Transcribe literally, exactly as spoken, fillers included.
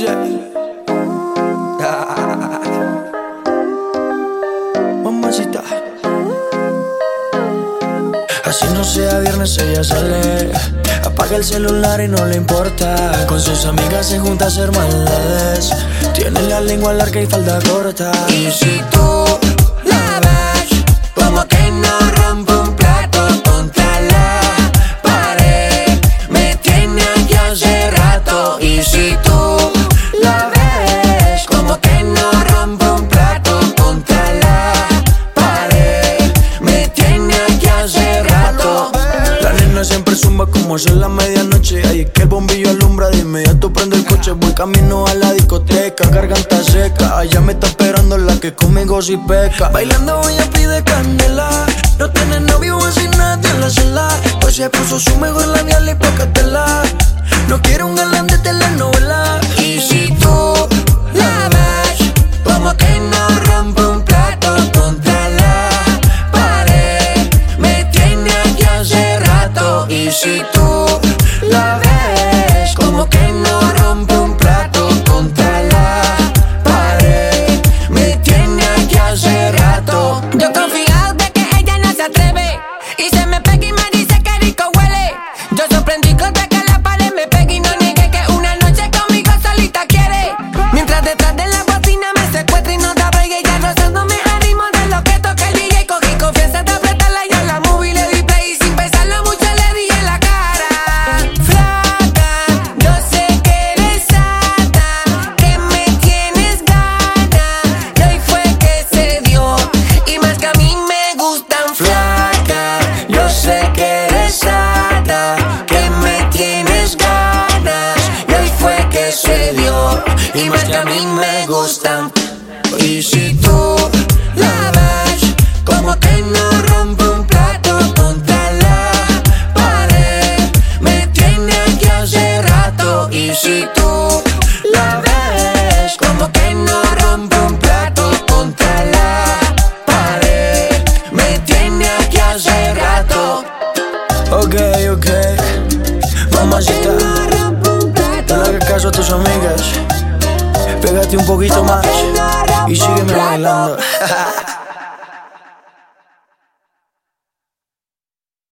Mamacita. Así no sea viernes, ella sale, apaga el celular y no le importa. Con sus amigas se junta a hacer maldades, tiene la lengua larga y falda corta. Y si tú la ves como que no rompe un plato contra la pared, me tiene aquí hace rato. Y si tú la ves como que no rompe un plato contra la pared, me tiene aquí hace rato. La nena siempre zumba como son la medianoche. Ahí es que el bombillo alumbra, de inmediato prendo el coche. Voy camino a la discoteca, garganta seca. Allá me está esperando la que conmigo si peca. Bailando ella pide candela, no tiene novio así nadie en la sala. Pues se puso su mejor labial y pocatela. No quiere un galán de telenovela. Y si tú la ves como que no rompe un plato contra la pared, me tiene aquí hace rato. Y si tú la ves como que no rompe un plato contra la pared, me tiene aquí hace rato. Yo confiado de que ella no se atreve y se me pega y me dice que rico huele. Yo sorprendí con de que la pared me pegue y no niegue que una noche conmigo solita quiere. Mientras detrás de la bocina me secuestra y no da break, ella rozándome a ritmo de lo que toca el D J. Cogí confianza de apretarla y a la movie le di play y sin pensarlo mucho le di en la cara. Flaca, yo sé que eres sata, que me tienes ganas, y hoy fue que se dio, y más que a mí me gustan. Flaca, yo sé que eres sata, que me tienes ganas, y hoy fue que se dio, y más que a mí me gustan. Y si tú la ves como que no rompe un plato contra la pared, me tiene aquí hace rato. Y si tú la ves como que no rompe un plato contra la pared, me tiene aquí hace rato. Ok, ok, mamacita, no le hagas caso a tus amigas. Pégate un poquito más y sígueme bailando.